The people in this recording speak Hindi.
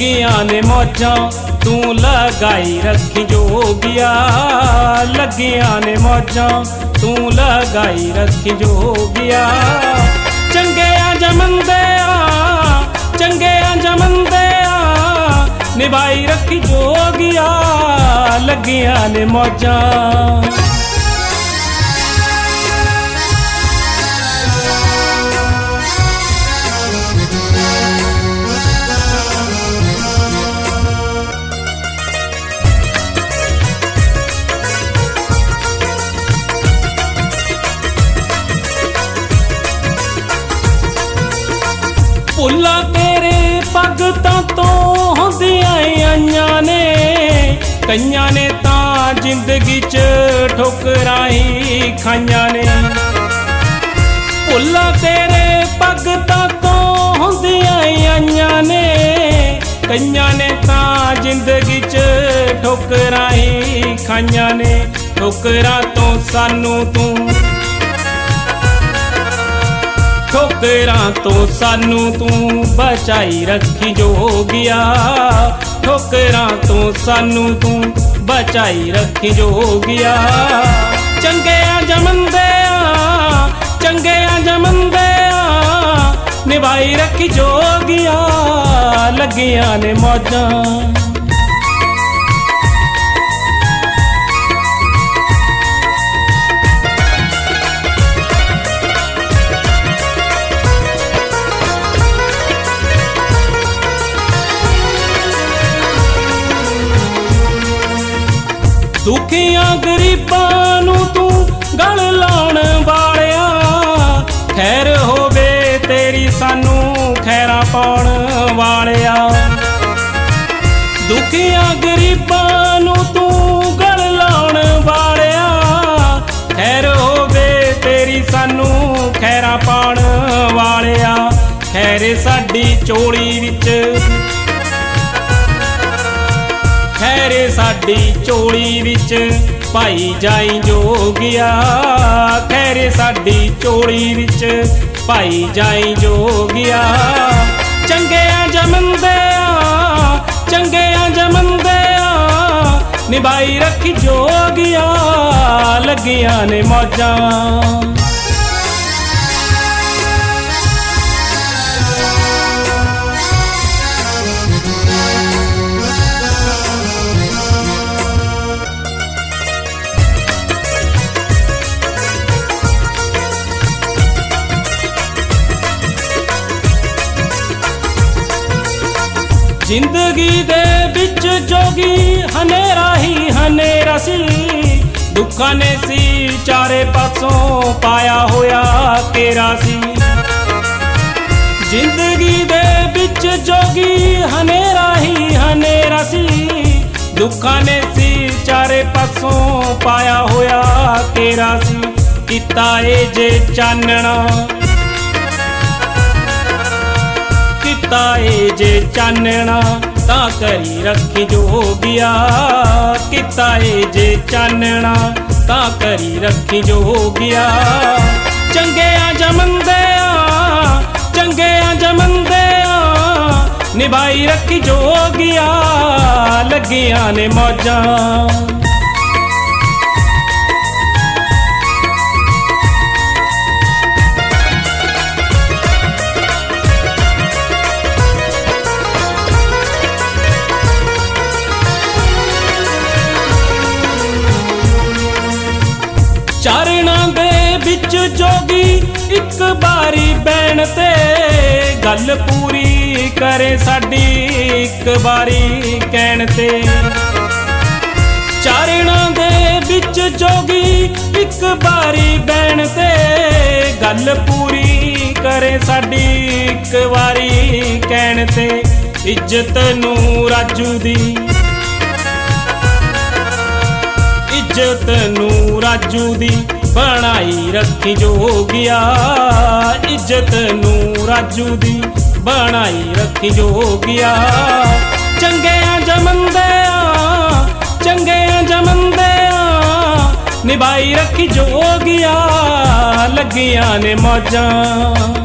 लगियां ने मौजां तू लगाई रखी जोगिया, लगियां ने मौजां तू लगाई रखी जोगिया। चंगे जमंदे चंगे जमंदे निभाई रखी जोगिया, लगियां ने मौजां। भुल्ला तेरे भगतां तो होंदियां आईयां ने, कईयां ने तां जिंदगी च ठोकरां ही खाइयां ने। भुल्ला तेरे भगतां तो होंदियां आईयां ने, कईयां ने तां जिंदगी च ठोकरां ही खाइयां ने। ठोकरां तो सानू तू ठोकरां तो सानू तू बचाई रखी जोगिया, ठोकरां तो सानू तू बचाई रखी जोगिया। चंगे जमंदे चंगे जमंदे निभाई रखी जोगिया, लगियां ने मौजां। दुखियां गरीबां नू तू गल लाउण वालिया, खैर होवे तेरी सानू खैरां पाउण वालिया। दुखियां गरीबां नू तू गल लाउण वालिया, खैर होवे तेरी सानू खैरां पाउण वालिया। खैर साडी चोली विच खैर साडी चोली विच पाई जाई जोगिया, खैर साडी चोली विच पाई जाई जोगिया। चंगे जमंदे चंगे जमंदे निभाई रखी जोगिया, लगियां ने मौजां। जिंदगी दे बिच जोगी हनेरा ही हनेरा सी, दुखा ने सी चारे पासों पाया होया केरा सी। जिंदगी दे बिच जोगी हनेरा ही हनेरा सी, दुखा ने सी चारे पासों पाया होया केरा सी। किता ए जे चानना किता ए जे चानना तां करी रखी जोगिया, किता ए जे चानना तां करी रखी जोगिया। चंगे जमंदे चंगे जमंदे निभाई रखी जोगिया, लगियां ने मौजां। चरणा दे बिच जोगी एक बारी बैण ते, गल पूरी करे साडी एक बारी कहण ते। चरणा दे बिच जोगी एक बारी बैण ते, गल पूरी करे साडी एक बारी कहण ते। इज्जत नू राजू दी इज्जत नू राजू दी बनाई रखी जोगिया, इज्जत नू राजू दी बनाई रखी जोगिया। चंगे जमंदे चंगे जमंदे निभाई रखी जोगिया, लगियां ने मौजां।